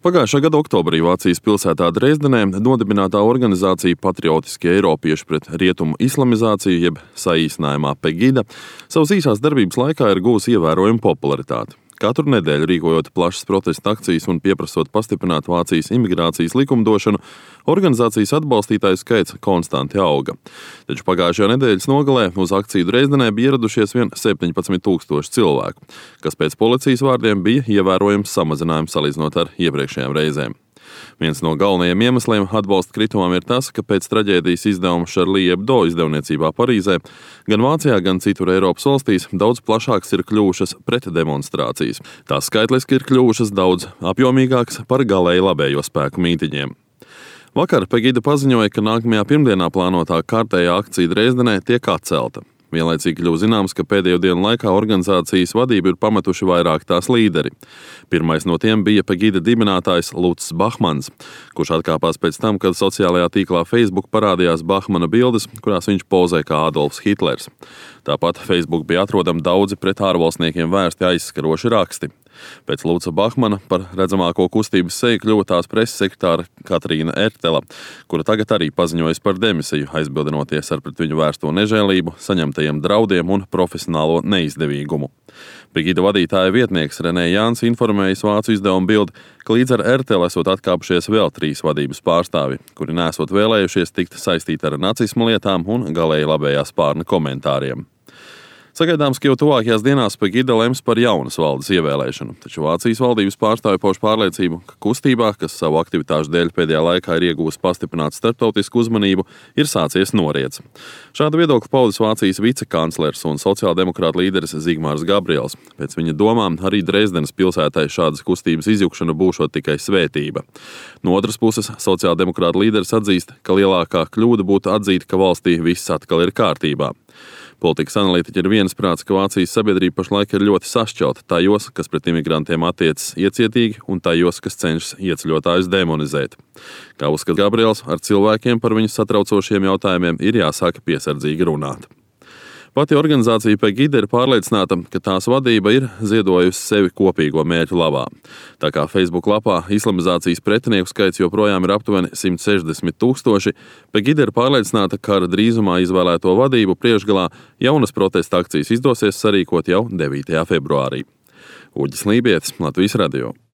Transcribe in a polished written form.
Pagājušā gada oktobrī Vācijas pilsētā Dresdenē nodibinātā organizācija Patriotiskie Eiropieši pret rietumu islamizāciju, jeb saīsinājumā Pegida, savas īsās darbības laikā ir guvusi ievērojumu popularitāti. Katru nedēļu rīkojot plašas protesta akcijas un pieprasot pastiprināt Vācijas imigrācijas likumdošanu, organizācijas atbalstītāju skaits konstanti auga. Taču pagājušajā nedēļas nogalē uz akciju Dresdenē bija ieradušies vien 17,000 cilvēku, kas pēc policijas vārdiem bija ievērojams samazinājums salīdzinot ar iepriekšējām reizēm. Viens no galvenajiem iemesliem atbalsta kritumam ir tas, ka pēc traģēdijas izdevuma Charlie Hebdo izdevniecībā Parīzē gan Vācijā, gan citur Eiropas valstīs daudz plašākas ir kļuvušas pretdemonstrācijas. Tās skaitliski ir kļuvušas daudz apjomīgākas par galēji labējo spēku mītiņiem. Vakar Pegida paziņoja, ka nākamajā pirmdienā plānotā kārtējā akcija Dresdenē tiek atcelta. Vienlaicīgi kļuva zināms, ka pēdējo dienu laikā organizācijas vadību ir pametuši vairāk tās līderi. Pirmais no tiem bija Pegida dibinātājs Lutz Bachmans, kurš atkāpās pēc tam, kad sociālajā tīklā Facebook parādījās Bachmana bildes, kurās viņš pozē kā Adolfs Hitlers. Tāpat Facebook bija atrodami daudzi pret ārvalstniekiem vērsti aizskaroši raksti. Pēc Lutza Bachmana par redzamāko kustības seju kļuva tās preses sekretāra Katrīna Ertela, kura tagad arī paziņojas par demisiju, aizbildinoties ar pret viņu vērsto nežēlību, saņemtajiem draudiem un profesionālo neizdevīgumu. Pegida vadītāja vietnieks Renē Jāns informējis vācu izdevumu Bild, ka līdz ar Ertelu esot atkāpušies vēl 3 vadības pārstāvi, kuri nesot vēlējušies tikt saistīti ar nacisma lietām un galēji labējā spārna komentāriem. Sagaidāms, ka jau tuvākajās dienās Pegida lems par jaunas valdes ievēlēšanu, taču Vācijas valdības pārstāvi pauž pārliecību, ka kustībā, kas savu aktivitāšu dēļ pēdējā laikā ir iegūst pastiprināt starptautisku uzmanību, ir sācies noriets. Šādu viedokli paudis Vācijas vicekanclers un sociāldemokrāta līderis Zigmārs Gabriels. Pēc viņa domām arī Dresdenes pilsētai šādas kustības izjukšana būšot tikai svētība. No otras puses, sociāldemokrāta līderis atzīst, ka lielākā kļūda būtu atzīt, ka valstī viss atkal ir kārtībā. Politikas analītiķi ir viensprāts, ka Vācijas sabiedrība pašlaik ir ļoti sašķelta tajos, kas pret imigrantiem attiecas iecietīgi, un tajos, kas cenšas ieceļotājus demonizēt. Kā uzskata Gabriels, ar cilvēkiem par viņu satraucošiem jautājumiem ir jāsāk piesardzīgi runāt. Pati organizācija Pegida ir pārliecināta, ka tās vadība ir ziedojusi sevi kopīgo mērķu labā. Tā kā Facebook lapā islamizācijas pretinieku skaits joprojām ir aptuveni 160,000, Pegida ir pārliecināta, ka ar drīzumā izvēlēto vadību priekšgalā jaunas protesta akcijas izdosies sarīkot jau 9. februārī. Uģis Lībietis, Latvijas radio.